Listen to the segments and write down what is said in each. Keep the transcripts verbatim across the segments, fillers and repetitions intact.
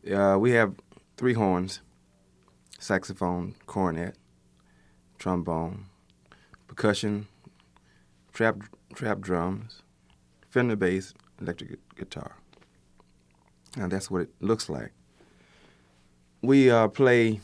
Uh, we have three horns: saxophone, cornet, trombone, percussion, trap trap drums, Fender bass, electric gu- guitar. Now that's what it looks like. We uh, play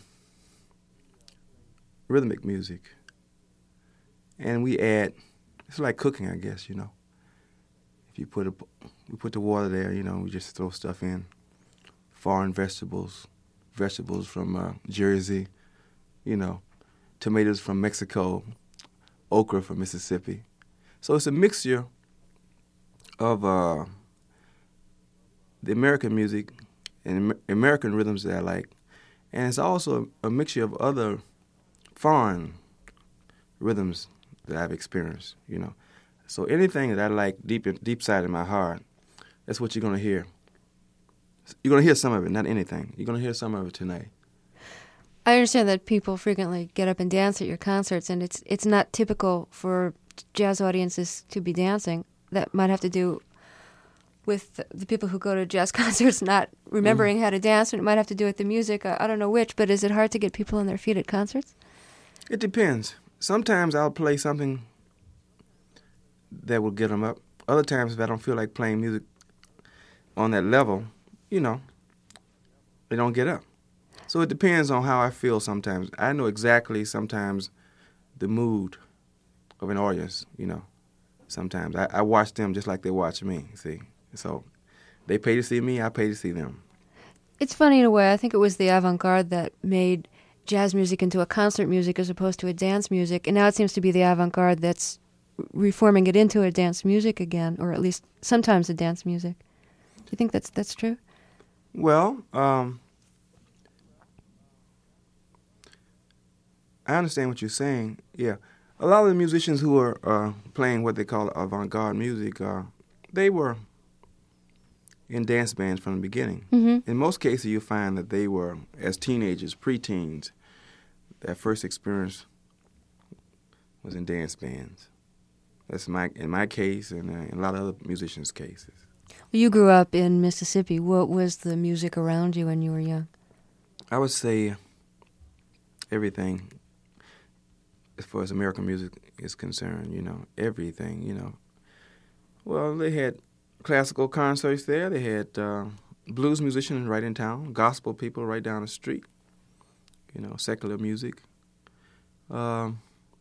rhythmic music, and we add. It's like cooking, I guess. You know, if you put a, we put the water there. You know, we just throw stuff in. Foreign vegetables, vegetables from uh, Jersey. You know, tomatoes from Mexico, okra from Mississippi. So it's a mixture of uh, the American music and Amer- American rhythms that I like, and it's also a, a mixture of other foreign rhythms that I've experienced. You know, so anything that I like deep in, deep side in my heart, that's what you're gonna hear. You're gonna hear some of it, not anything. You're gonna hear some of it tonight. I understand that people frequently get up and dance at your concerts, and it's it's not typical for jazz audiences to be dancing. That might have to do with the people who go to jazz concerts not remembering mm-hmm. how to dance, and it might have to do with the music. I, I don't know which, but is it hard to get people on their feet at concerts? It depends. Sometimes I'll play something that will get them up. Other times, if I don't feel like playing music on that level, you know, they don't get up. So it depends on how I feel sometimes. I know exactly sometimes the mood of an audience, you know. Sometimes I, I watch them just like they watch me, see. So they pay to see me, I pay to see them. It's funny in a way. I think it was the avant-garde that made jazz music into a concert music as opposed to a dance music. And now it seems to be the avant-garde that's reforming it into a dance music again, or at least sometimes a dance music. Do you think that's that's true? Well, um, I understand what you're saying, yeah. A lot of the musicians who are uh, playing what they call avant-garde music, uh, they were in dance bands from the beginning. Mm-hmm. In most cases, you find that they were, as teenagers, pre-teens, their first experience was in dance bands. That's my in my case and uh, in a lot of other musicians' cases. Well, you grew up in Mississippi. What was the music around you when you were young? I would say everything. As far as American music is concerned, you know, everything, you know. Well, they had classical concerts there. They had uh, blues musicians right in town, gospel people right down the street, you know, secular music, um,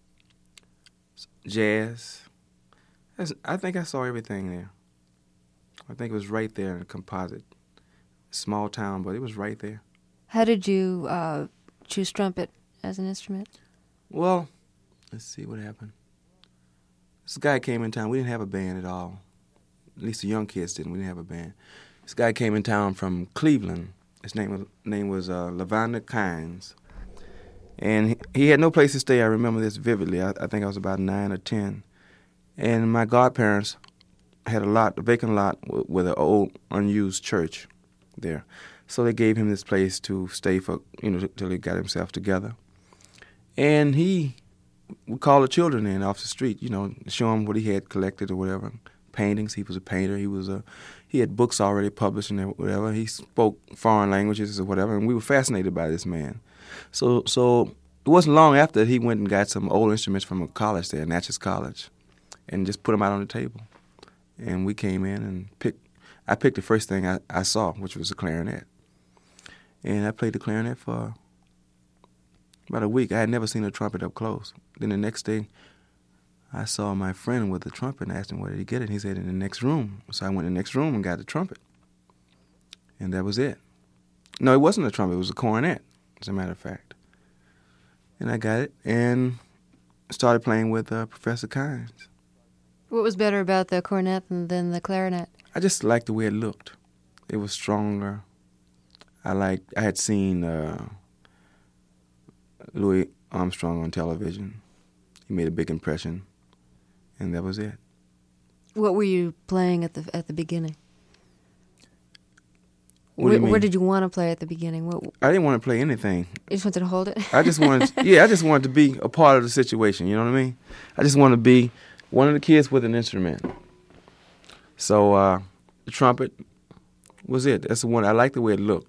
jazz. That's, I think I saw everything there. I think it was right there in a composite. Small town, but it was right there. How did you uh, choose trumpet as an instrument? Well, let's see what happened. This guy came in town. We didn't have a band at all. At least the young kids didn't. We didn't have a band. This guy came in town from Cleveland. His name was, name was uh, Lavanda Kynes. And he, he had no place to stay. I remember this vividly. I, I think I was about nine or ten. And my godparents had a lot, a vacant lot with, with an old, unused church there. So they gave him this place to stay for, you know, till he got himself together. And he would call the children in off the street, you know, show them what he had collected or whatever. Paintings. He was a painter. He was a. He had books already published and whatever. He spoke foreign languages or whatever, and we were fascinated by this man. So, so it wasn't long after that he went and got some old instruments from a college there, Natchez College, and just put them out on the table. And we came in and picked. I picked the first thing I, I saw, which was a clarinet, and I played the clarinet for about a week. I had never seen a trumpet up close. Then the next day, I saw my friend with the trumpet and asked him where did he get it. He said in the next room. So I went in the next room and got the trumpet. And that was it. No, it wasn't a trumpet. It was a cornet, as a matter of fact. And I got it and started playing with uh, Professor Kynes. What was better about the cornet than, than the clarinet? I just liked the way it looked. It was stronger. I liked, I had seen uh, Louis Armstrong on television. He made a big impression. And that was it. What were you playing at the at the beginning? What where, do you mean? Where did you want to play at the beginning? What, I didn't want to play anything. You just wanted to hold it? I just wanted, to, yeah, I just wanted to be a part of the situation. You know what I mean? I just wanted to be one of the kids with an instrument. So uh, the trumpet was it. That's the one. I liked the way it looked.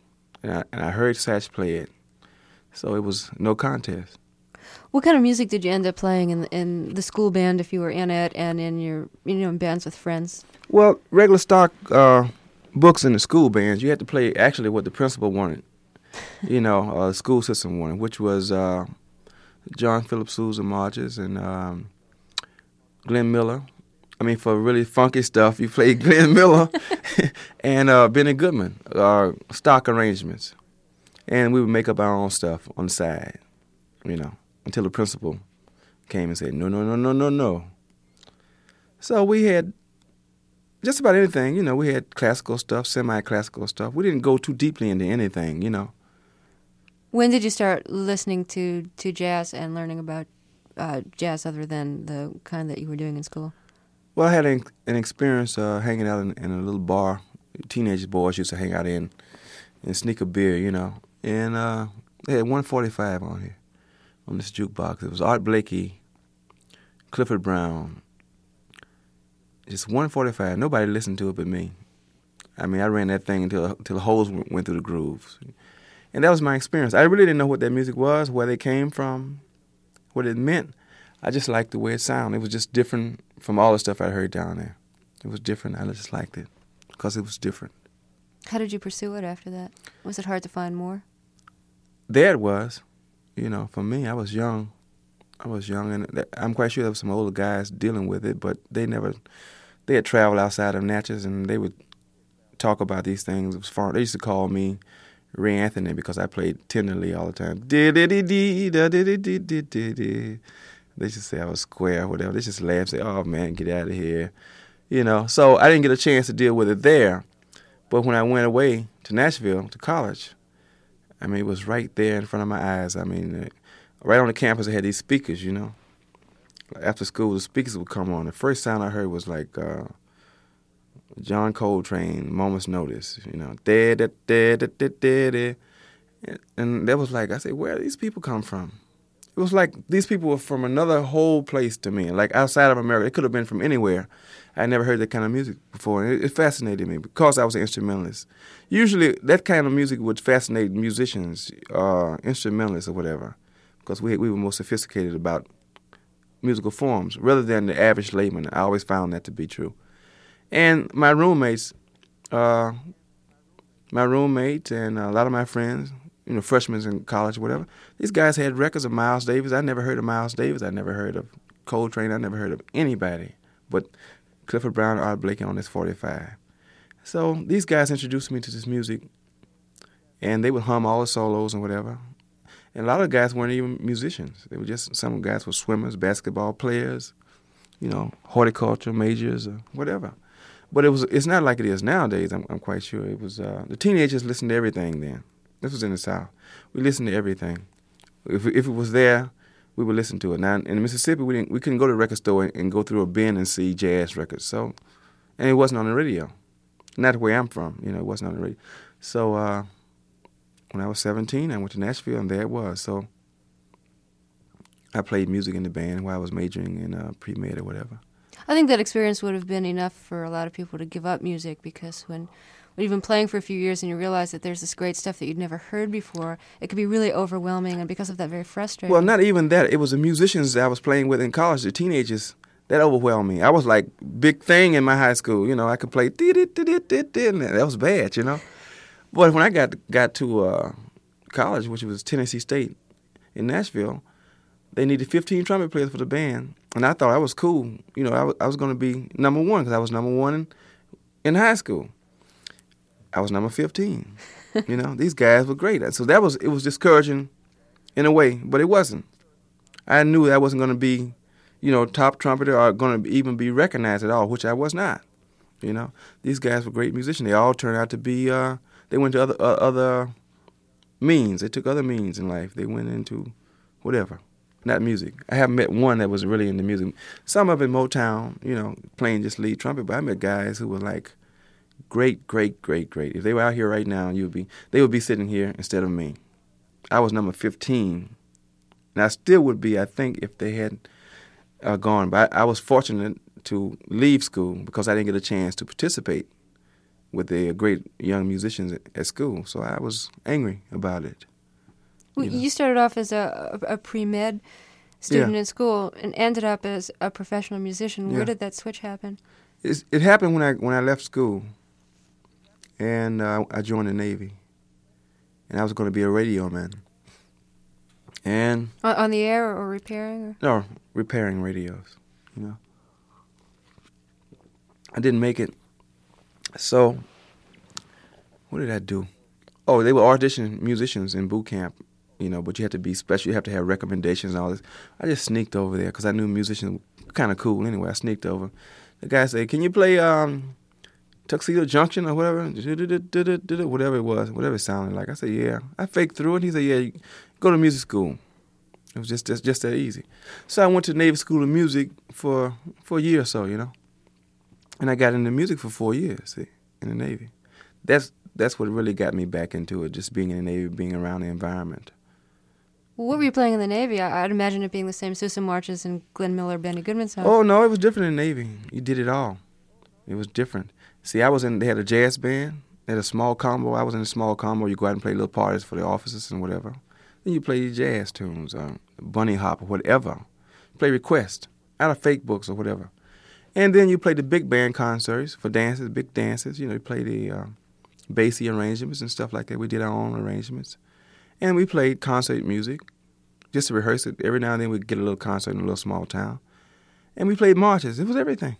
and I, and I heard Satch play it, so it was no contest. What kind of music did you end up playing in in the school band, if you were in it, and in your you know in bands with friends? Well, regular stock uh, books in the school bands, you had to play actually what the principal wanted, you know, uh, the school system wanted, which was uh, John Philip Sousa marches and um, Glenn Miller. I mean, for really funky stuff, you played Glenn Miller and uh, Benny Goodman, uh, stock arrangements. And we would make up our own stuff on the side, you know, until the principal came and said, no, no, no, no, no, no. So we had just about anything, you know, we had classical stuff, semi-classical stuff. We didn't go too deeply into anything, you know. When did you start listening to, to jazz and learning about uh, jazz other than the kind that you were doing in school? Well, I had an, an experience uh, hanging out in, in a little bar. Teenage boys used to hang out in and sneak a beer, you know. And uh, they had one forty-five on here, on this jukebox. It was Art Blakey, Clifford Brown. Just one forty-five. Nobody listened to it but me. I mean, I ran that thing until, until the holes went through the grooves. And that was my experience. I really didn't know what that music was, where they came from, what it meant. I just liked the way it sounded. It was just different from all the stuff I heard down there. It was different. I just liked it because it was different. How did you pursue it after that? Was it hard to find more? There it was. You know, for me, I was young. I was young, and I'm quite sure there were some older guys dealing with it, but they never, they had traveled outside of Natchez, and they would talk about these things. It was fun. They used to call me Ray Anthony because I played tenderly all the time. They just say I was square or whatever. They just laugh and say, oh, man, get out of here. You know, so I didn't get a chance to deal with it there. But when I went away to Nashville, to college, I mean, it was right there in front of my eyes. I mean, uh, right on the campus, they had these speakers, you know. After school, the speakers would come on. The first sound I heard was like uh, John Coltrane, Moment's Notice, you know. Da, da, da, da, da, da, da. And that was like, I said, where do these people come from? It was like these people were from another whole place to me, like outside of America. They could have been from anywhere. I never heard that kind of music before, and it, it fascinated me because I was an instrumentalist. Usually, that kind of music would fascinate musicians, uh, instrumentalists or whatever, because we we were more sophisticated about musical forms rather than the average layman. I always found that to be true. And my roommates, uh, my roommate and a lot of my friends, you know, freshmen in college or whatever, these guys had records of Miles Davis. I never heard of Miles Davis. I never heard of Coltrane. I never heard of anybody but Clifford Brown and Art Blakey on this forty-five. So these guys introduced me to this music, and they would hum all the solos and whatever. And a lot of guys weren't even musicians. They were just, some guys were swimmers, basketball players, you know, horticulture majors or whatever. But it was, it's not like it is nowadays, I'm, I'm quite sure. It was, uh, the teenagers listened to everything then. This was in the South. We listened to everything. If if it was there, we would listen to it. Now in Mississippi, we didn't we couldn't go to the record store and, and go through a bin and see jazz records. So, and it wasn't on the radio. Not where I'm from, you know, it wasn't on the radio. So uh, when I was seventeen, I went to Nashville, and there it was. So I played music in the band while I was majoring in uh, pre-med or whatever. I think that experience would have been enough for a lot of people to give up music, because when when you've been playing for a few years and you realize that there's this great stuff that you'd never heard before, it could be really overwhelming, and because of that, very frustrating. Well, not even that. It was the musicians that I was playing with in college, the teenagers, that overwhelmed me. I was like big thing in my high school. You know, I could play, and that was bad, you know. But when I got got to uh, college, which was Tennessee State in Nashville, they needed fifteen trumpet players for the band, and I thought I was cool. You know, I was, I was going to be number one because I was number one in, in high school. I was number fifteen. You know, these guys were great. So that was, it was discouraging in a way, but it wasn't. I knew I wasn't going to be, you know, top trumpeter or going to even be recognized at all, which I was not. You know, these guys were great musicians. They all turned out to be, uh, they went to other uh, other means. They took other means in life. They went into whatever, not music. I haven't met one that was really into music. Some of it Motown, you know, playing just lead trumpet, but I met guys who were like, Great, great, great, great. If they were out here right now, you would be, they would be sitting here instead of me. I was number fifteen. And I still would be, I think, if they had uh, gone. But I, I was fortunate to leave school because I didn't get a chance to participate with the great young musicians at, at school. So I was angry about it. Well, you know. you started off as a, a, a pre-med student Yeah. in school and ended up as a professional musician. Where Yeah. did that switch happen? It's, it happened when I when I left school, and uh, I joined the Navy, and I was going to be a radio man. And On, on the air or repairing? Or? no, repairing radios, you know. I didn't make it. So, what did I do? Oh, they were auditioning musicians in boot camp, you know, but you had to be special. You have to have recommendations and all this. I just sneaked over there because I knew musicians were kind of cool anyway. I sneaked over. The guy said, "Can you play um, Tuxedo Junction or whatever?" Whatever it was, whatever it sounded like. I said, "Yeah." I faked through it. He said, "Yeah, you go to music school." It was just, just just that easy. So I went to Navy School of Music for for a year or so, you know. And I got into music for four years, see, in the Navy. That's that's what really got me back into it, just being in the Navy, being around the environment. Well, what were you playing in the Navy? I, I'd imagine it being the same Sousa marches and Glenn Miller, Benny Goodman songs. Oh, no, it was different in the Navy. You did it all. It was different. See, I was in, they had a jazz band. They had a small combo. I was in a small combo. You go out and play little parties for the officers and whatever. Then you play your jazz tunes, uh, bunny hop or whatever. Play request out of fake books or whatever. And then you play the big band concerts for dances, big dances. You know, you play the uh, bassy arrangements and stuff like that. We did our own arrangements. And we played concert music, just to rehearse it. Every now and then we'd get a little concert in a little small town. And we played marches. It was everything.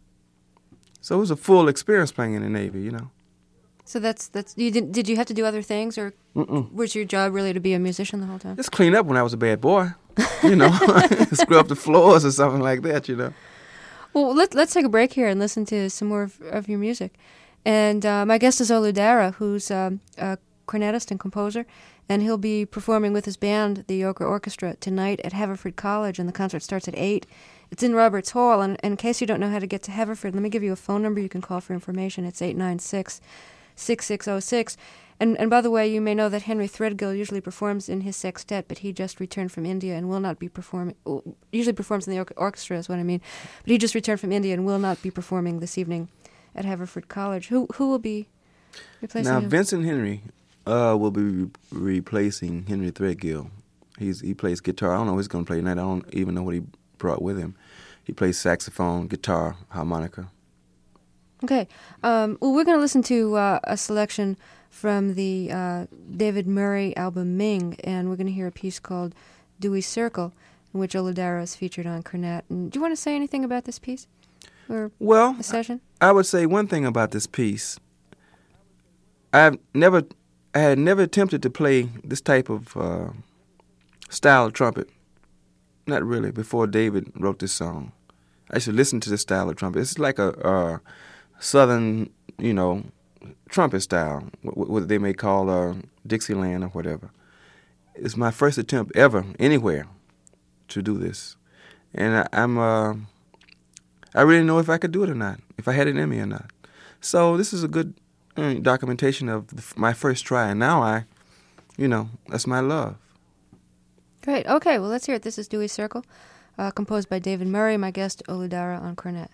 So it was a full experience playing in the Navy, you know. So that's that's you did. Did you have to do other things, or Mm-mm. was your job really to be a musician the whole time? Just clean up when I was a bad boy, you know. Scrub up the floors or something like that, you know. Well, let, let's take a break here and listen to some more of, of your music. And uh, my guest is Olu Dara, who's um, a cornetist and composer, and he'll be performing with his band, the Ochre Orchestra, tonight at Haverford College, and the concert starts at eight. It's in Roberts Hall, and, and in case you don't know how to get to Haverford, let me give you a phone number you can call for information. It's eight nine six, six six zero six. And, and by the way, you may know that Henry Threadgill usually performs in his sextet, but he just returned from India and will not be performing, usually performs in the or- orchestra is what I mean, but he just returned from India and will not be performing this evening at Haverford College. Who who will be replacing Now, him? Vincent Henry uh, will be re- replacing Henry Threadgill. He's He plays guitar. I don't know what he's going to play tonight. I don't even know what he brought with him. He plays saxophone, guitar, harmonica. Okay. Um, well, we're going to listen to uh, a selection from the uh, David Murray album Ming, and we're going to hear a piece called Dewey Circle, in which Olu Dara is featured on cornet. And do you want to say anything about this piece? Or Well, a session? I would say one thing about this piece. I've never, I had never attempted to play this type of uh, style of trumpet. Not really, before David wrote this song. I used to listen to this style of trumpet. It's like a, a southern, you know, trumpet style, what, what they may call uh, Dixieland or whatever. It's my first attempt ever, anywhere, to do this. And I, I'm, uh, I really know if I could do it or not, if I had it in me or not. So this is a good uh, documentation of the, my first try, and now I, you know, that's my love. Great. Okay, well, let's hear it. This is Dewey Circle, uh, composed by David Murray, my guest, Olu Dara, on cornet.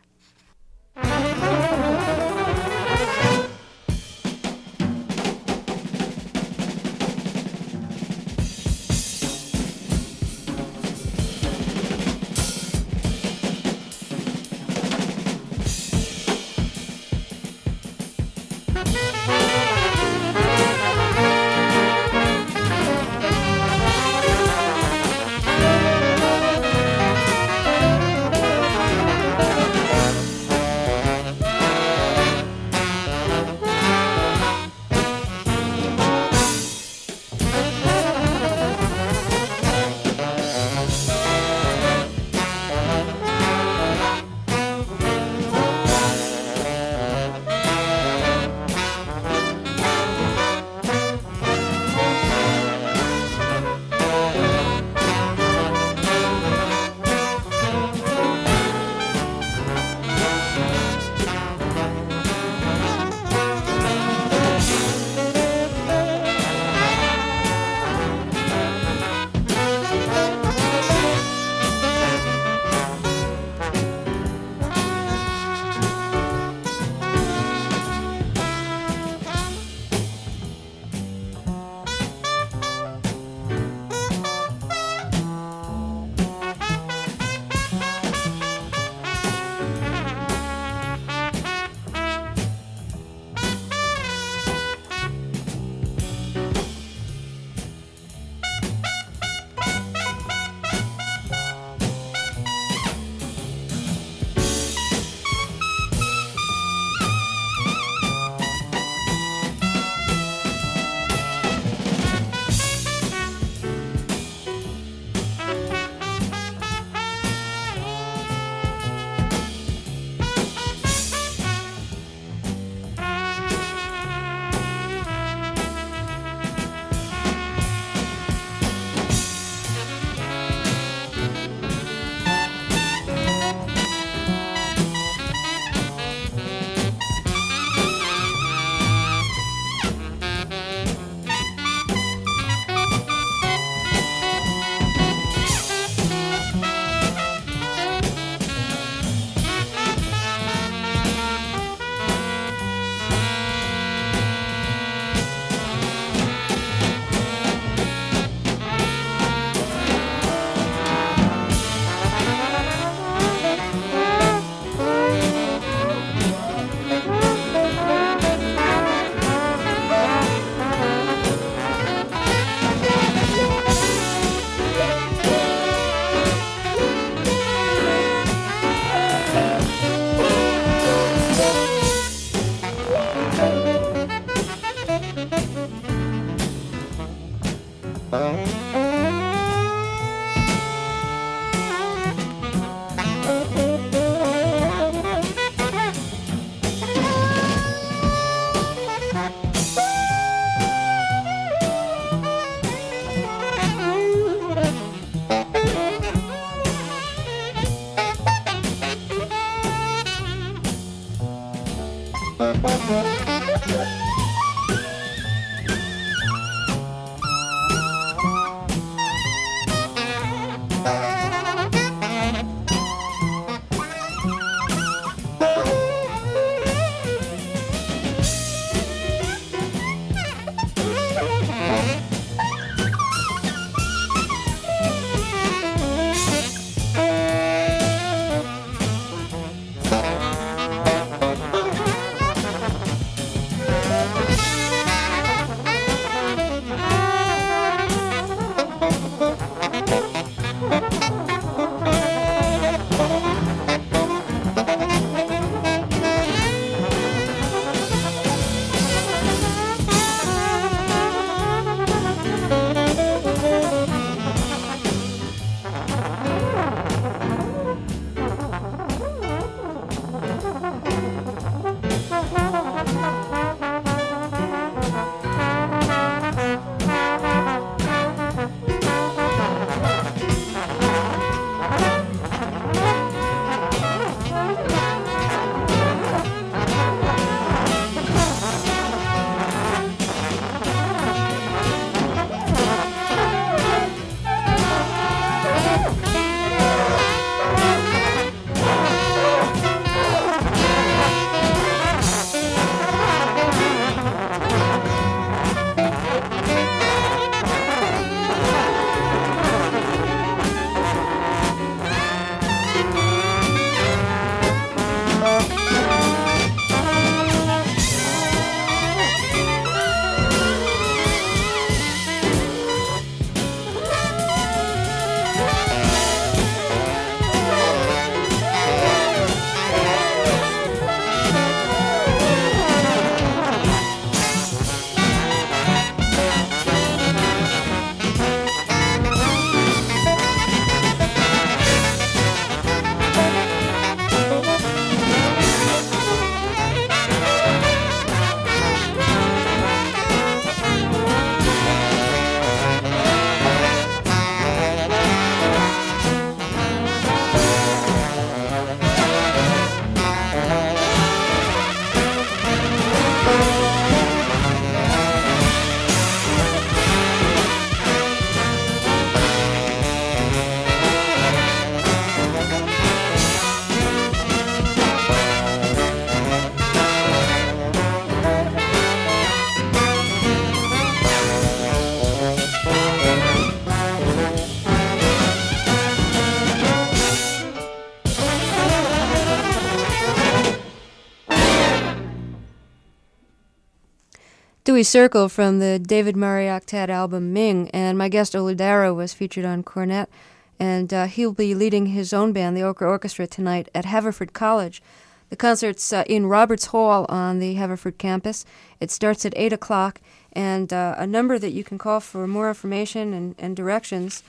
Dewey Circle from the David Murray Octet album Ming, and my guest Oludara was featured on cornet, and uh, he'll be leading his own band, the Ochre Orchestra, tonight at Haverford College. The concert's uh, in Roberts Hall on the Haverford campus. It starts at eight o'clock, and uh, a number that you can call for more information and, and directions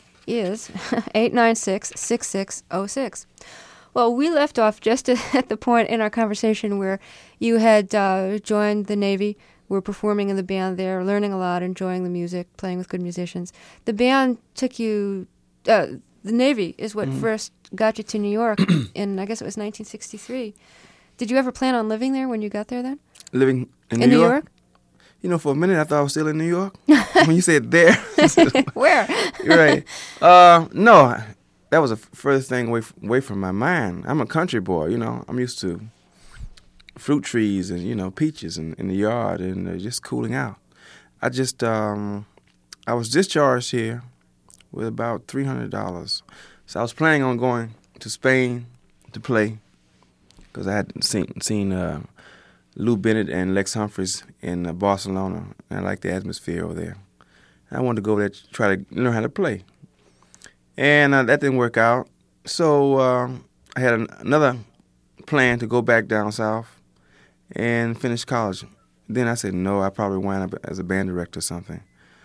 is eight nine six, six six zero six. Well, we left off just at the point in our conversation where you had uh, joined the Navy, were performing in the band there, learning a lot, enjoying the music, playing with good musicians. The band took you, uh, the Navy is what mm-hmm. first got you to New York in, I guess it was nineteen sixty-three. Did you ever plan on living there when you got there then? Living in, in New, New York? York? You know, for a minute I thought I was still in New York. When you said there. Where? Right. Uh, no, that was a further thing away, f- away from my mind. I'm a country boy, you know. I'm used to fruit trees and, you know, peaches in, in the yard and uh, just cooling out. I just, um, I was discharged here with about three hundred dollars. So I was planning on going to Spain to play because I had seen, seen uh, Lou Bennett and Lex Humphreys in uh, Barcelona, and I liked the atmosphere over there. And I wanted to go there to try to learn how to play. And uh, that didn't work out. So uh, I had an, another plan to go back down south and finish college. Then I said, no, I probably wind up as a band director or something.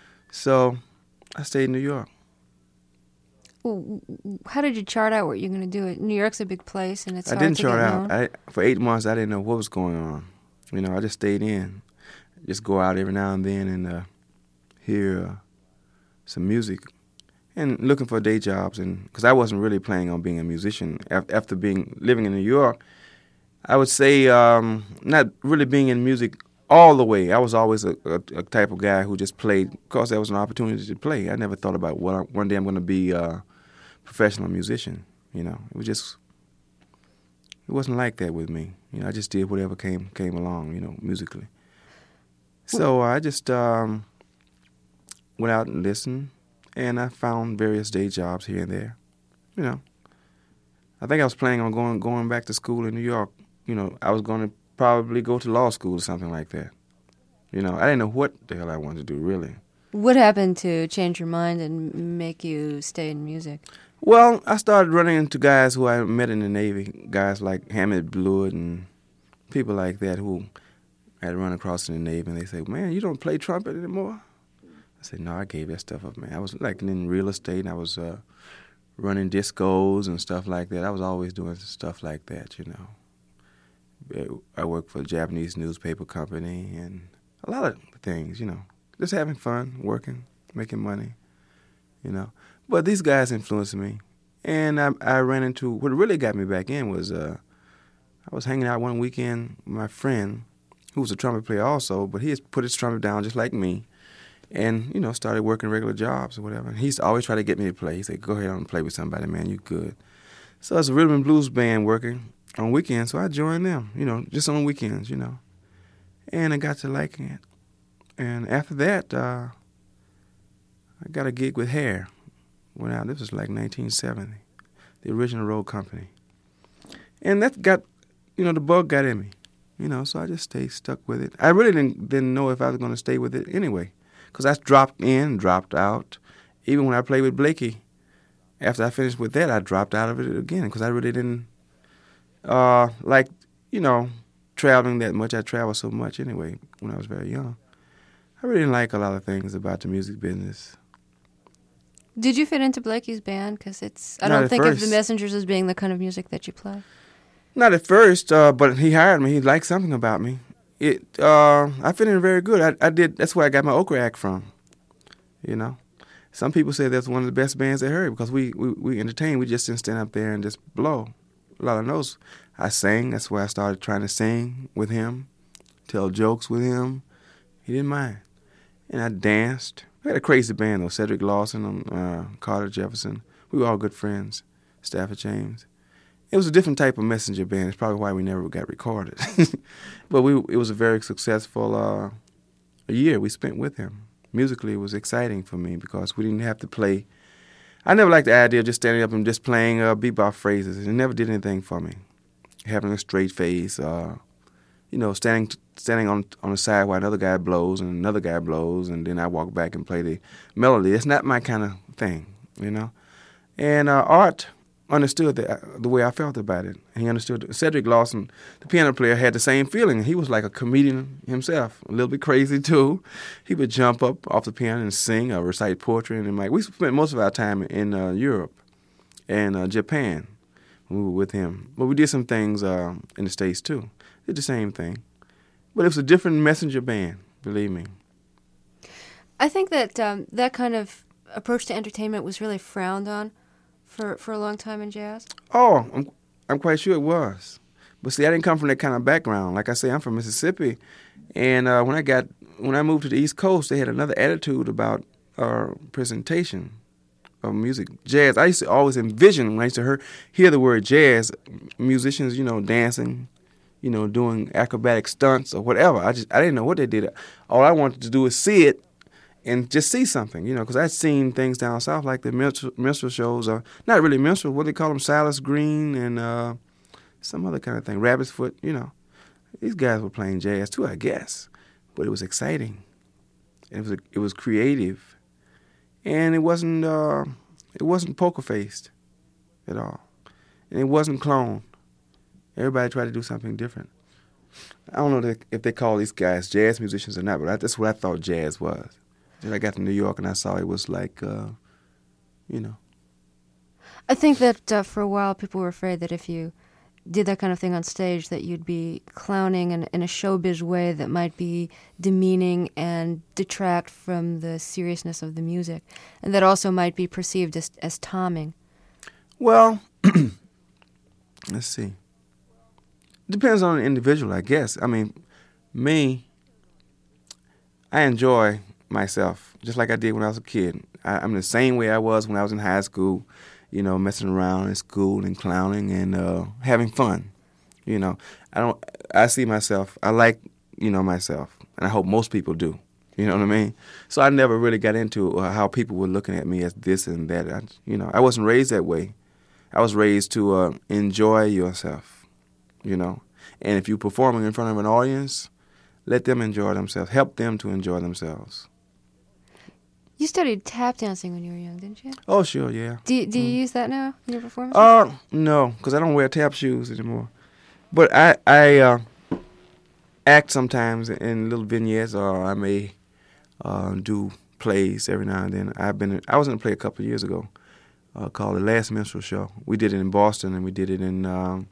So I stayed in New York. Well, how did you chart out what you're going to do? New York's a big place, and it's I hard didn't to chart get out. known. I, for eight months, I didn't know what was going on. You know, I just stayed in. Just go out every now and then and uh, hear uh, some music. And looking for day jobs, and because I wasn't really planning on being a musician. After being living in New York, I would say um, not really being in music all the way. I was always a, a, a type of guy who just played because there was an opportunity to play. I never thought about, well, one day I'm going to be a professional musician. You know, it was just, it wasn't like that with me. You know, I just did whatever came came along, you know, musically. So I just um, went out and listened, and I found various day jobs here and there. You know, I think I was planning on going going back to school in New York. You know, I was going to probably go to law school or something like that. You know, I didn't know what the hell I wanted to do, really. What happened to change your mind and make you stay in music? Well, I started running into guys who I met in the Navy, guys like Hammett Blewett and people like that who I had run across in the Navy, and they say, man, you don't play trumpet anymore? I said, no, I gave that stuff up, man. I was like in real estate, and I was uh, running discos and stuff like that. I was always doing stuff like that, you know. I worked for a Japanese newspaper company and a lot of things, you know. Just having fun, working, making money, you know. But these guys influenced me. And I, I ran into, what really got me back in was uh, I was hanging out one weekend with my friend, who was a trumpet player also, but he had put his trumpet down just like me and, you know, started working regular jobs or whatever. And he used to always try to get me to play. He said, go ahead and play with somebody, man, you good. So it's a rhythm and blues band working on weekends, so I joined them, you know, just on weekends, you know. And I got to liking it. And after that, uh, I got a gig with Hair. Went out, this was like nineteen seventy, the original road company. And that got, you know, the bug got in me, you know, so I just stayed stuck with it. I really didn't, didn't know if I was going to stay with it anyway, because I dropped in, dropped out. Even when I played with Blakey, after I finished with that, I dropped out of it again, because I really didn't uh, like, you know, traveling that much. I traveled so much anyway when I was very young. I really didn't like a lot of things about the music business. Did you fit into Blakey's band? Because it's, I Not don't at think of first. the Messengers as being the kind of music that you play. Not at first, uh, but he hired me. He liked something about me. It, uh, I fit in very good. I, I did. That's where I got my Okra act from. You know, some people say that's one of the best bands they heard because we we, we entertained. We just didn't stand up there and just blow a lot of notes. I sang. That's where I started trying to sing with him, tell jokes with him. He didn't mind, and I danced. We had a crazy band though. Cedric Lawson and uh, Carter Jefferson. We were all good friends. Stafford James. It was a different type of messenger band. It's probably why we never got recorded. But we it was a very successful uh, year we spent with him. Musically, it was exciting for me because we didn't have to play. I never liked the idea of just standing up and just playing uh, bebop phrases. It never did anything for me. Having a straight face, uh, you know, standing standing on on the side while another guy blows and another guy blows, and then I walk back and play the melody. It's not my kind of thing, you know. And uh, Art understood the, the way I felt about it. He understood. Cedric Lawson, the piano player, had the same feeling. He was like a comedian himself, a little bit crazy too. He would jump up off the piano and sing or recite poetry. And like we spent most of our time in uh, Europe and uh, Japan when we were with him. But we did some things uh, in the States too. Did the same thing. But it was a different messenger band, believe me. I think that um, that kind of approach to entertainment was really frowned on for, for a long time in jazz. Oh, I'm, I'm quite sure it was. But see, I didn't come from that kind of background. Like I say, I'm from Mississippi. And uh, when I got when I moved to the East Coast, they had another attitude about uh, presentation of music. Jazz, I used to always envision, when I used to hear, hear the word jazz, musicians, you know, dancing, you know, doing acrobatic stunts or whatever. I just I didn't know what they did. All I wanted to do was see it and just see something, you know, because I'd seen things down south like the minstrel, minstrel shows, or not really minstrel, what they call them, Silas Green and uh, some other kind of thing, Rabbit's Foot, you know. These guys were playing jazz too, I guess, but it was exciting. It was it was creative, and it wasn't uh, it wasn't poker faced at all, and it wasn't cloned. Everybody tried to do something different. I don't know if they call these guys jazz musicians or not, but that's what I thought jazz was. Then I got to New York and I saw it was like, uh, you know. I think that uh, for a while people were afraid that if you did that kind of thing on stage that you'd be clowning in, in a showbiz way that might be demeaning and detract from the seriousness of the music, and that also might be perceived as, as tomming. Well, let's see. Depends on the individual, I guess. I mean, me, I enjoy myself just like I did when I was a kid. I, I'm the same way I was when I was in high school, you know, messing around in school and clowning and uh, having fun. You know, I don't. I see myself. I like, you know, myself, and I hope most people do. You know what I mean? So I never really got into uh, how people were looking at me as this and that. I, you know, I wasn't raised that way. I was raised to uh, enjoy yourself. You know, and if you're performing in front of an audience, let them enjoy themselves. Help them to enjoy themselves. You studied tap dancing when you were young, didn't you? Oh, sure, yeah. Do you, do you Mm. use that now in your performances? Uh, no, because I don't wear tap shoes anymore. But I I uh, act sometimes in little vignettes, or I may uh, do plays every now and then. I've been I was in a play a couple of years ago uh, called The Last Minstrel Show. We did it in Boston, and we did it in um,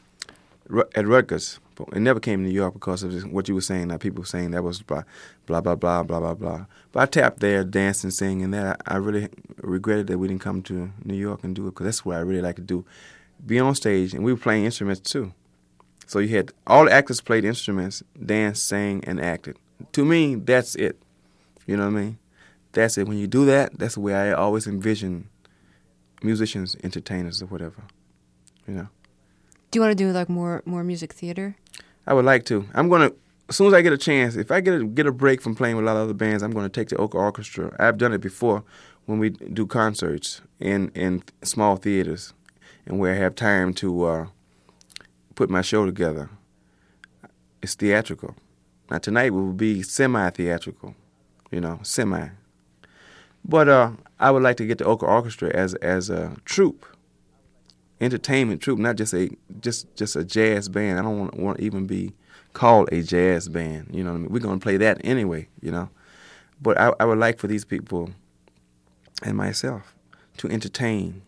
Ru- at Rutgers. But it never came to New York because of what you were saying. That people were saying that was blah blah blah blah blah blah blah. But I tapped there, danced and sang, and that I, I really regretted that we didn't come to New York and do it, because that's what I really like to do, be on stage, and we were playing instruments too. So you had all the actors played instruments, danced, sang, and acted. To me, that's it. You know what I mean? That's it. When you do that, that's the way I always envision musicians, entertainers, or whatever. You know. Do you want to do like more more music theater? I would like to. I'm gonna, as soon as I get a chance, if I get a, get a break from playing with a lot of other bands, I'm gonna take the Oka Orchestra. I've done it before when we do concerts in in small theaters, and where I have time to uh, put my show together. It's theatrical. Now tonight will be semi-theatrical, you know, semi. But uh, I would like to get the Oka Orchestra as as a troupe, entertainment troupe, not just a just just a jazz band. I don't want want to even be called a jazz band. You know what I mean? We're gonna play that anyway, you know. But I, I would like for these people and myself to entertain.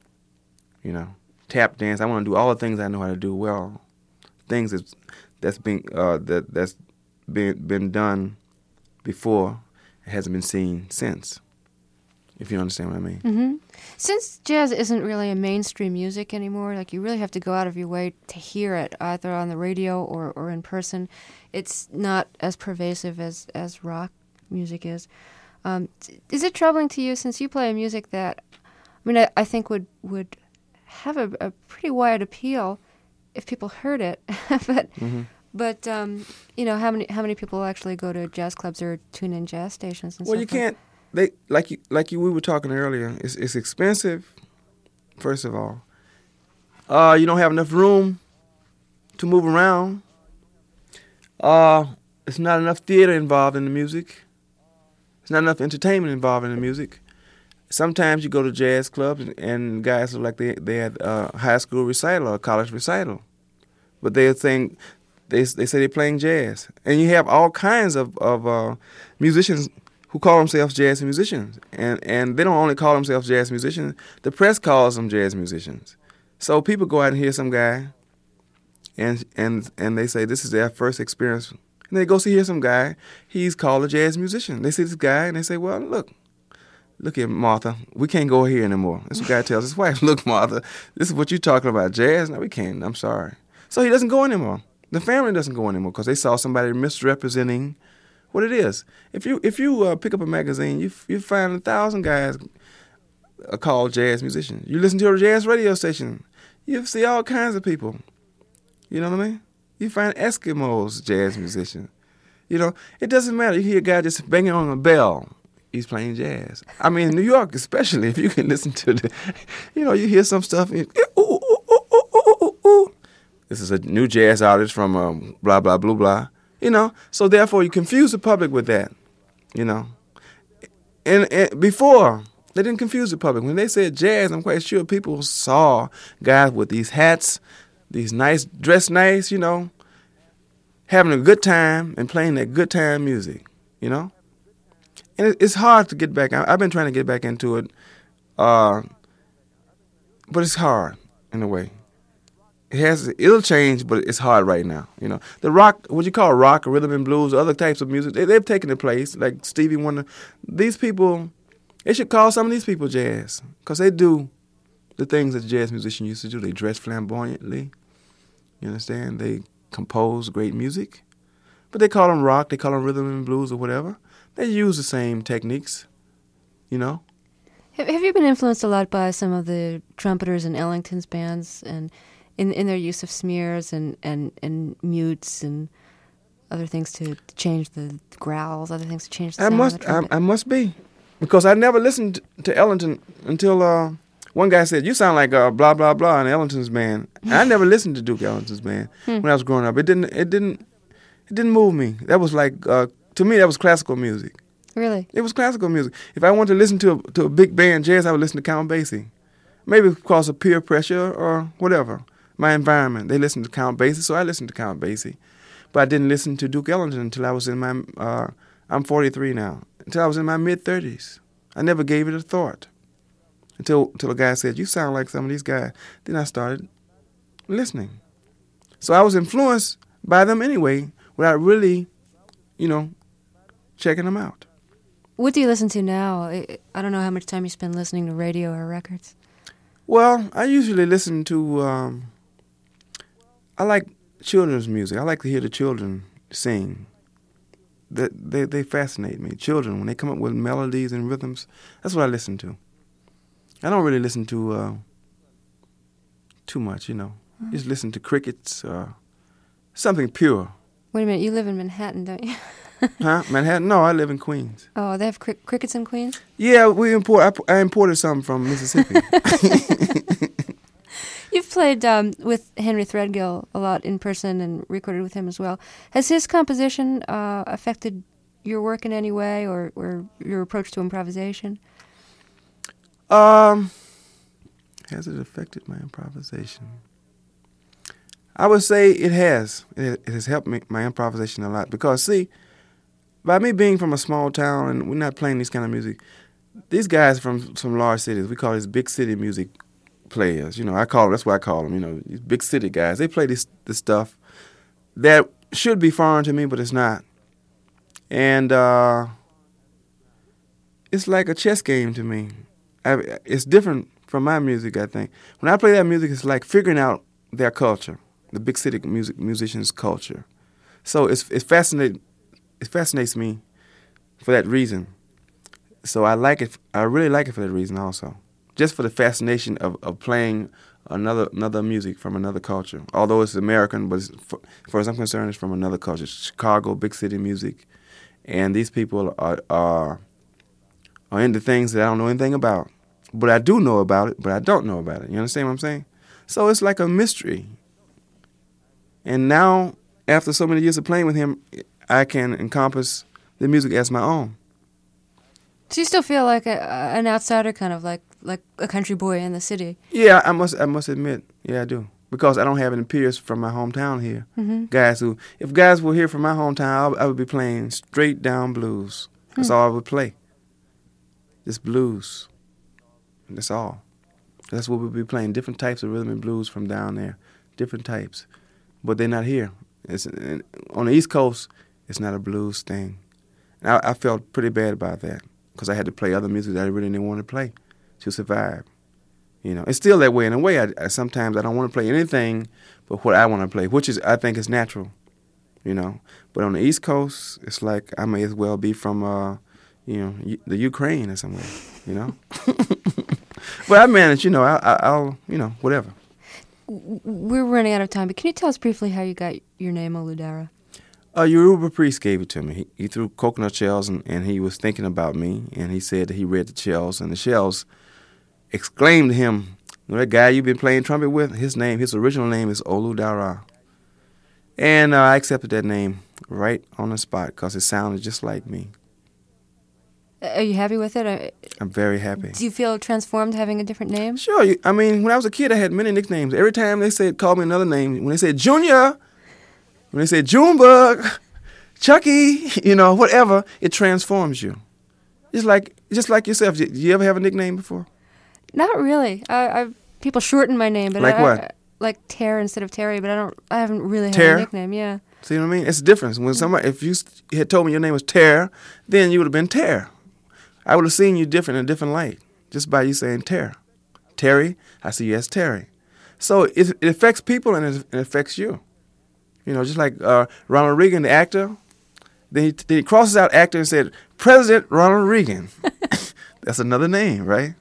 You know, tap dance. I want to do all the things I know how to do well. Things that's that's been uh, that that's been been done before, it hasn't been seen since. If you understand what I mean. Mm-hmm. Since jazz isn't really a mainstream music anymore, like you really have to go out of your way to hear it, either on the radio or, or in person. It's not as pervasive as, as rock music is. Um, is it troubling to you, since you play music that, I mean, I, I think would would have a, a pretty wide appeal if people heard it, but Mm-hmm. but um, you know, how many how many people actually go to jazz clubs or tune in jazz stations and Well, stuff you like can't. They like you like you. We were talking earlier. It's it's expensive. First of all, uh, you don't have enough room to move around. Uh, it's not enough theater involved in the music. It's not enough entertainment involved in the music. Sometimes you go to jazz clubs and, and guys are like they they had a high school recital or a college recital, but they're saying they they say they're playing jazz, and you have all kinds of of uh, musicians who call themselves jazz musicians, and and they don't only call themselves jazz musicians. The press calls them jazz musicians. So people go out and hear some guy, and and and they say this is their first experience. And they go see hear some guy. He's called a jazz musician. They see this guy and they say, well, look, look at Martha. We can't go here anymore. This guy tells his wife, look, Martha, this is what you're talking about, jazz? No, we can't. I'm sorry. So he doesn't go anymore. The family doesn't go anymore because they saw somebody misrepresenting what it is. If you if you uh, pick up a magazine, you you find a thousand guys are called jazz musicians. You listen to a jazz radio station, you see all kinds of people. You know what I mean? You find Eskimos jazz musicians. You know, it doesn't matter. You hear a guy just banging on a bell, he's playing jazz. I mean, in New York especially, if you can listen to the, you know, you hear some stuff. And, ooh, ooh, ooh, ooh, ooh, ooh. This is a new jazz artist from um, blah blah blah blah. You know, so therefore you confuse the public with that, you know. And, and before, they didn't confuse the public. When they said jazz, I'm quite sure people saw guys with these hats, these nice, dressed nice, you know, having a good time and playing that good time music, you know. And it, it's hard to get back. I, I've been trying to get back into it, uh, but it's hard in a way. It has, it'll change, but it's hard right now. You know, the rock, what you call rock, or rhythm and blues, other types of music, they, they've taken the place. Like Stevie Wonder, these people, they should call some of these people jazz, because they do the things that jazz musicians used to do. They dress flamboyantly, You understand? They compose great music, but they call them rock, they call them rhythm and blues or whatever. They use the same techniques, you know. Have, have you been influenced a lot by some of the trumpeters in Ellington's bands and in, in their use of smears and, and, and mutes and other things to change the growls, other things to change the I sound must, of the I, trumpet? I must be, because I never listened to Ellington until uh, one guy said, "You sound like uh, blah blah blah" in Ellington's band. I never listened to Duke Ellington's band Hmm. when I was growing up. It didn't, it didn't, it didn't move me. That was like uh, to me, that was classical music. Really? It was classical music. If I wanted to listen to a, to a big band jazz, I would listen to Count Basie. Maybe because of peer pressure or whatever. My environment, they listened to Count Basie, so I listened to Count Basie. But I didn't listen to Duke Ellington until I was in my, uh, I'm forty-three now, until I was in my mid-thirties. I never gave it a thought until, until a guy said, "You sound like some of these guys." Then I started listening. So I was influenced by them anyway without really, you know, checking them out. What do you listen to now? I, I don't know how much time you spend listening to radio or records. Well, I usually listen to, um, I like children's music. I like to hear the children sing. That they, they fascinate me. Children, when they come up with melodies and rhythms, that's what I listen to. I don't really listen to uh, too much, you know. Mm-hmm. Just listen to crickets or something pure. Wait a minute, you live in Manhattan, don't you? Huh? Manhattan? No, I live in Queens. Oh, they have cri- crickets in Queens? Yeah, we import. I, I imported some from Mississippi. You've played um, with Henry Threadgill a lot in person and recorded with him as well. Has his composition uh, affected your work in any way, or, or your approach to improvisation? Um, has it affected my improvisation? I would say it has. It, it has helped me my improvisation a lot because, see, by me being from a small town and we're not playing this kind of music, these guys from some large cities, we call these big city music players. You know, I call them, that's what I call them, you know, these big city guys. They play this, this stuff that should be foreign to me, but it's not. And uh, it's like a chess game to me. I, it's different from my music, I think. When I play that music, it's like figuring out their culture, the big city music musicians' culture. So it's it's fascinating. It fascinates me for that reason. So I like it. I really like it for that reason also. Just for the fascination of, of playing another another music from another culture. Although it's American, but it's, for, for as I'm concerned, it's from another culture. Chicago, big city music. And these people are, are, are into things that I don't know anything about. But I do know about it, but I don't know about it. You understand what I'm saying? So it's like a mystery. And now, after so many years of playing with him, I can encompass the music as my own. So you still feel like a, an outsider, kind of like like a country boy in the city? Yeah, I must I must admit, yeah, I do. Because I don't have any peers from my hometown here. Mm-hmm. Guys who, if guys were here from my hometown, I, I would be playing straight down blues. That's Hmm. all I would play. Just blues. And that's all. That's what we'd be playing, different types of rhythm and blues from down there, different types. But they're not here. It's, on the East Coast, it's not a blues thing. And I, I felt pretty bad about that because I had to play other music that I really didn't want to play to survive. You know, it's still that way in a way. I, I sometimes I don't want to play anything but what I want to play, which is I think is natural. You know, but on the East Coast, it's like I may as well be from, uh, you know, U- the Ukraine or somewhere. You know, but I manage. You know, I, I, I'll, you know, whatever. We're running out of time, but can you tell us briefly how you got your name, Oludara? A Yoruba priest gave it to me. He, he threw coconut shells, and, and he was thinking about me, and he said that he read the shells, and the shells exclaimed to him, "You know, that guy you've been playing trumpet with, his name, his original name is Oludara." And uh, I accepted that name right on the spot because it sounded just like me. Are you happy with it? Or I'm very happy. do you feel transformed having a different name? Sure. You, I mean, when I was a kid, I had many nicknames. Every time they said, call me another name, when they said Junior, when they said Junebug, Chucky, you know, whatever, it transforms you. Just like just like yourself. Did you ever have a nickname before? Not really. I, I people shorten my name, but Like I, what? I, like Tare instead of Terry, but I don't. I haven't really had Tare? a nickname. Yeah. See what I mean? It's a difference. When somebody, if you had told me your name was Tare, then you would have been Tare. I would have seen you different in a different light just by you saying Tare. Terry, I see you as Terry. So it, it affects people and it, it affects you. You know, just like uh, Ronald Reagan, the actor, then he, then he crosses out actor and said, President Ronald Reagan. That's another name, right?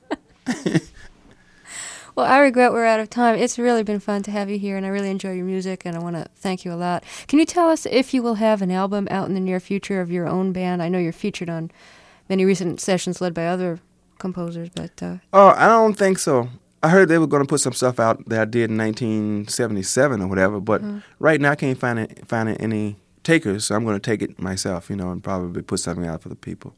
Well, I regret we're out of time. It's really been fun to have you here, and I really enjoy your music, and I want to thank you a lot. Can you tell us if you will have an album out in the near future of your own band? I know you're featured on many recent sessions led by other composers, but... Uh... Oh, I don't think so. I heard they were going to put some stuff out that I did in nineteen seventy-seven or whatever, but mm. right now I can't find it, find it any takers, so I'm going to take it myself, you know, and probably put something out for the people.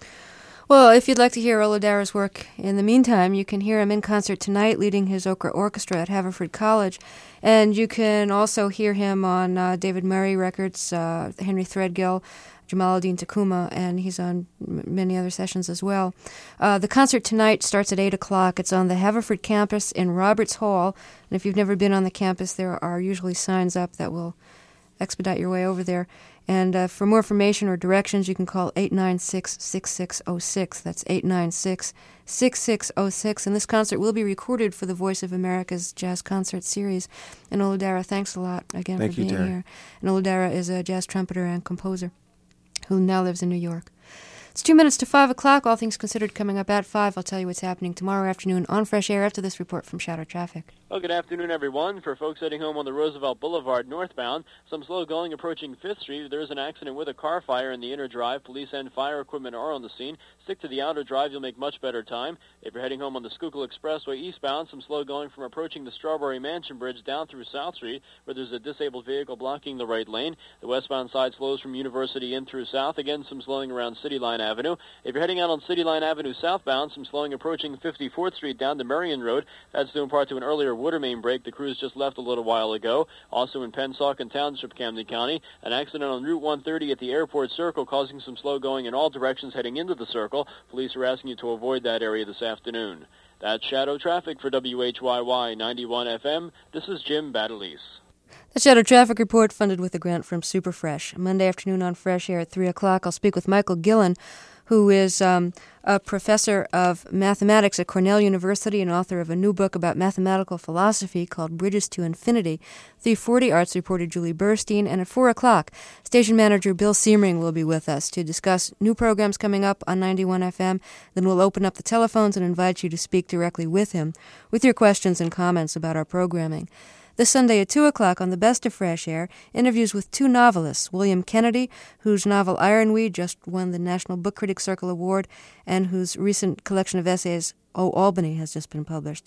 Well, if you'd like to hear Olodara's work in the meantime, you can hear him in concert tonight leading his Okra Orchestra at Haverford College. And you can also hear him on uh, David Murray records, uh, Henry Threadgill, Jamaluddin Takuma, and he's on m- many other sessions as well. Uh, the concert tonight starts at eight o'clock. It's on the Haverford campus in Roberts Hall. And if you've never been on the campus, there are usually signs up that will expedite your way over there. And uh, for more information or directions, you can call eight nine six, six six zero six. That's eight nine six, six six zero six. And this concert will be recorded for the Voice of America's Jazz Concert Series. And Olodara, thanks a lot again Thank for you, being Terry. here. And Olodara is a jazz trumpeter and composer who now lives in New York. It's two minutes to five o'clock. All things considered coming up at five. I'll tell you what's happening tomorrow afternoon on Fresh Air after this report from Shadow Traffic. Well, good afternoon, everyone. For folks heading home on the Roosevelt Boulevard northbound, some slow going approaching fifth Street. There is an accident with a car fire in the inner drive. Police and fire equipment are on the scene. Stick to the outer drive. You'll make much better time. If you're heading home on the Schuylkill Expressway eastbound, some slow going from approaching the Strawberry Mansion Bridge down through South Street, where there's a disabled vehicle blocking the right lane. The westbound side slows from University in through South. Again, some slowing around City Line Avenue. If you're heading out on City Line Avenue southbound, some slowing approaching fifty-fourth Street down to Marion Road. That's due in part to an earlier water main break. The crews just left a little while ago. Also in Pennsauken Township, Camden County, an accident on Route one thirty at the Airport Circle causing some slow going in all directions heading into the circle. Police are asking you to avoid that area this afternoon. That's Shadow Traffic for W H Y Y ninety-one F M. This is Jim Badalise. The Shadow Traffic Report funded with a grant from Superfresh. Monday afternoon on Fresh Air at three o'clock, I'll speak with Michael Gillen, who is um, a professor of mathematics at Cornell University and author of a new book about mathematical philosophy called Bridges to Infinity. three forty, arts reporter Julie Burstein. And at four o'clock, station manager Bill Siemering will be with us to discuss new programs coming up on ninety-one F M. Then we'll open up the telephones and invite you to speak directly with him with your questions and comments about our programming. This Sunday at two o'clock on the Best of Fresh Air, interviews with two novelists, William Kennedy, whose novel Ironweed just won the National Book Critics Circle Award, and whose recent collection of essays, Oh, Albany, has just been published.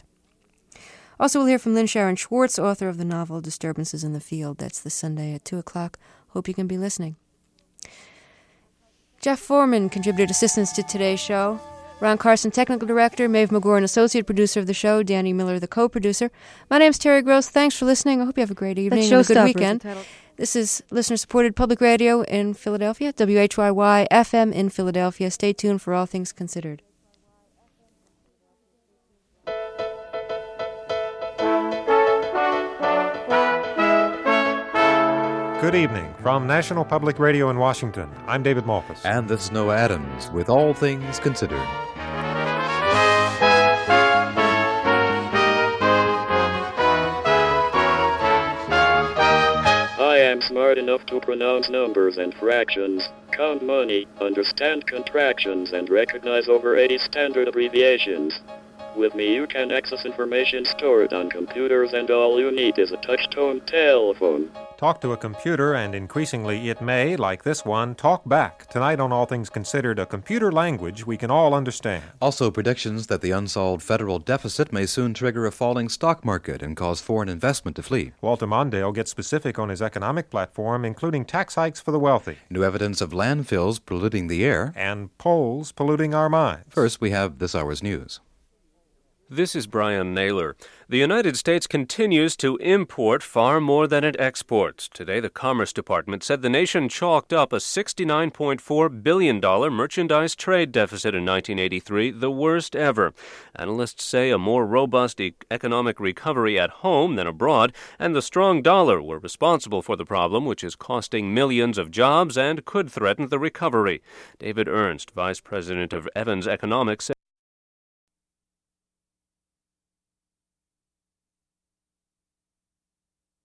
Also, we'll hear from Lynn Sharon Schwartz, author of the novel Disturbances in the Field. That's this Sunday at two o'clock. Hope you can be listening. Jeff Foreman contributed assistance to today's show. Ron Carson, technical director, Maeve McGoran, associate producer of the show, Danny Miller, the co-producer. My name's Terry Gross. Thanks for listening. I hope you have a great evening and a good weekend. This is listener-supported public radio in Philadelphia, W H Y Y F M in Philadelphia. Stay tuned for All Things Considered. Good evening. From National Public Radio in Washington, I'm David Malkus. And this is Noah Adams with All Things Considered. I am smart enough to pronounce numbers and fractions, count money, understand contractions, and recognize over eighty standard abbreviations. With me you can access information stored on computers, and all you need is a touch-tone telephone. Talk to a computer, and increasingly it may, like this one, talk back. Tonight on All Things Considered, a computer language we can all understand. Also, predictions that the unsolved federal deficit may soon trigger a falling stock market and cause foreign investment to flee. Walter Mondale gets specific on his economic platform, including tax hikes for the wealthy. New evidence of landfills polluting the air. And polls polluting our minds. First, we have this hour's news. This is Brian Naylor. The United States continues to import far more than it exports. Today, the Commerce Department said the nation chalked up a sixty-nine point four billion dollars merchandise trade deficit in nineteen eighty-three, the worst ever. Analysts say a more robust e- economic recovery at home than abroad and the strong dollar were responsible for the problem, which is costing millions of jobs and could threaten the recovery. David Ernst, Vice President of Evans Economics,